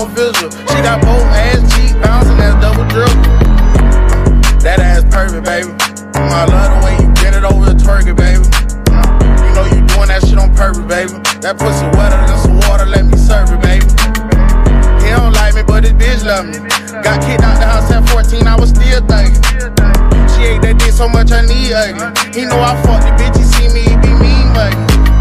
official. She got both ass cheek bouncing, that's double dribble. That ass perfect, baby. I love the way you get it over the twerking, baby. You know you doing that shit on purpose, baby. That pussy wetter than some water, let me serve it, baby. He don't like me, but his bitch love me. Got kicked out the house at 14, I was still thinking. She ate that dick so much I need ugly. He know I fuck the bitch, he see me, he be mean muggy.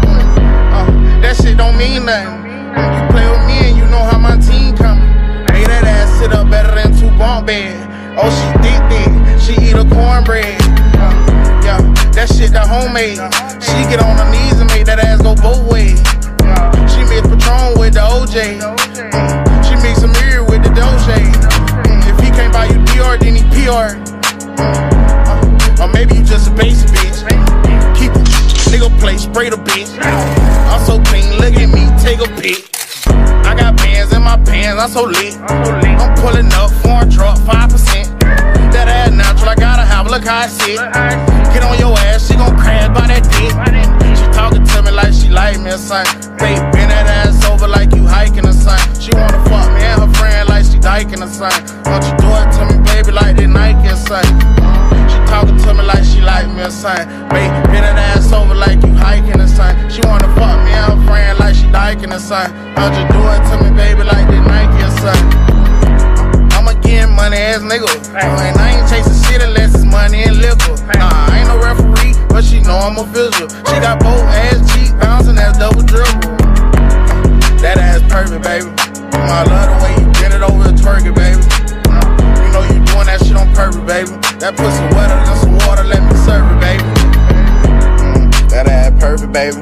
That shit don't mean nothing. You play with me and you know how my team coming. Made that ass sit up better than 2 bunk beds. Oh, she thick, she eat a cornbread. Yeah, that shit that homemade. She get on her knees and make that ass go both ways. She mix Patron with the OJ. She mix a mirror with the Doja. If he can't buy you Dior, then he PR. Or maybe you just a basic bitch. Keep a nigga play, spray the bitch. I'm so clean, look at me, take a pic. I got bands in my pants, I'm so lit. I'm pulling up, foreign truck, 5%. That ass natural, I gotta have, look how I sit. Get on your ass, she gon' crash by that dick. She talking to me like she like me or something. Babe, bend that ass over like you hiking or something. She wanna fuck me and her friend like she diking or something. Won't you do it to me, baby, like they Nike or something. She talking to me like she like me or something. Babe, bend that ass over like you hiking or something. She wanna fuck me and her friend like she diking or something. Won't you do it to me, baby, like they Nike or something. Money ass nigga. And I ain't chasing shit unless it's money and liquor. Nah, I ain't no referee, but she know I'm official. She got both ass cheek bouncing, that's double dribble. That ass perfect, baby. I love the way you get it over the twerking, baby. You know you doing that shit on purpose, baby. That pussy wetter than some water, let me serve it, baby. That ass perfect, baby.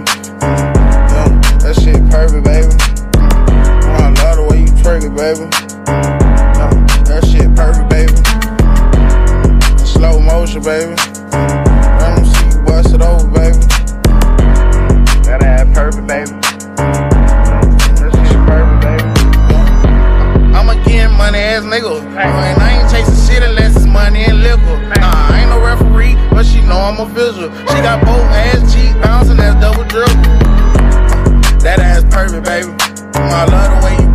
That shit perfect, baby. I love the way you twerk it, baby. That shit perfect, baby. Slow motion, baby. Let them see you bust it over, baby. That ass perfect, baby. That shit perfect, baby. I'm a getting money ass nigga. And I ain't chasing shit unless it's money and liquor. Nah, I ain't no referee, but she know I'm official. She got both ass cheek bouncing, that's double dribble. That ass perfect, baby. I love the way you